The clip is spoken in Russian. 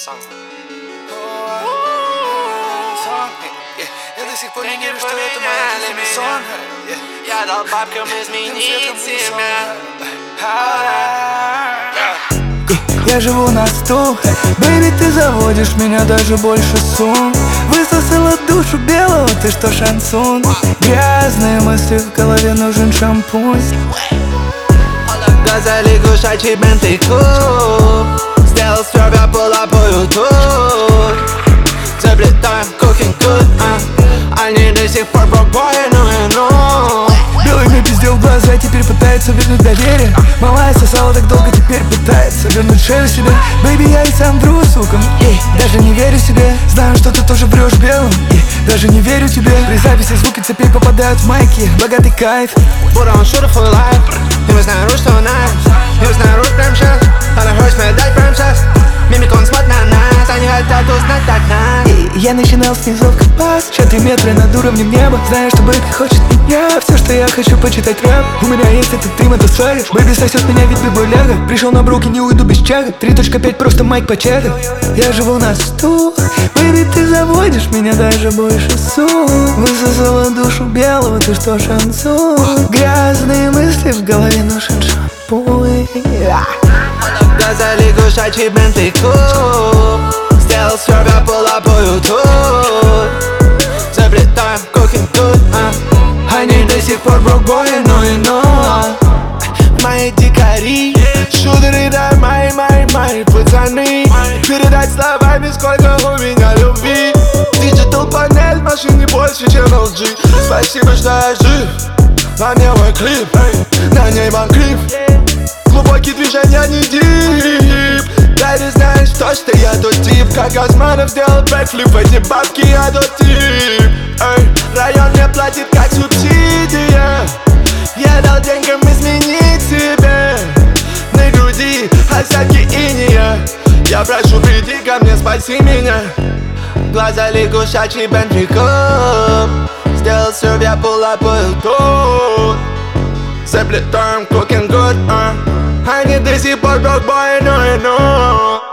Сон. Я до сих пор не верю, что это моя любимый сон. Я дал бабкам изменить себя. Я живу на 100, бэйби, ты заводишь меня даже больше сум. Высосала душу белого, ты что, шансон? Грязные мысли в голове, нужен шампунь. Газели, гушачий бентейку. Сделал свербя пола по ютуб. Заплетаем cooking good, они до сих пор брокбои, ну. Белый мне пиздел в глаза, теперь пытается вернуть доверие. Малая сосала так долго, теперь пытается вернуть шею себе. Бэйби, я и сам вру, сука, даже не верю себе. Знаю, что ты тоже врешь белым, даже не верю тебе. При записи звуки цепей попадают в майки, богатый кайф. Будто он шутер for life. И мы знаем, что он nice. И мы знаем, прям сейчас. Она хочет мне дать прям сейчас. Мимикон смотрит на нас, они хотят узнать так нас. Я начинал с низов копать, сейчас 3 метра над уровнем неба. Знаю, что бэйби хочет меня, все, что я хочу, почитать рэп. У меня есть этот дым, это сага. Бэйби сосет меня, ведь бибуляга. Пришел на бруки, не уйду без чага. 3.5, просто майк по чага. Я живу на 100, бэйби, ты заводишь меня даже больше сум. Высосала душу белого, ты что, шансон? Грязные мысли в голове, нужен шампунь. Газели, гушачий бентейку. Сделал свербя пола по ютуб. Заплетаем cooking good, они до сих пор брокбои, ну. Мои дикари, шутеры, да, мои пацаны. Передать словами, сколько у меня любви. Digital панель в машине больше, чем LG. Спасибо, что я жив. На мне мой клип, на ней банкрип. Глубокие движения, не дип. Да ты знаешь, то, что я тот тип. Как Османов сделал бэкфлип, эти бабки я тот тип. Район мне платит как субсидия. Я дал деньгам изменить себе. На груди осадки иния. Я прошу, приди ко мне, спаси меня. Глаза лягушачий бентриком. Сделал сырья пола по ютуб. Заплетаем cooking good, они до сих пор брокбои, ну.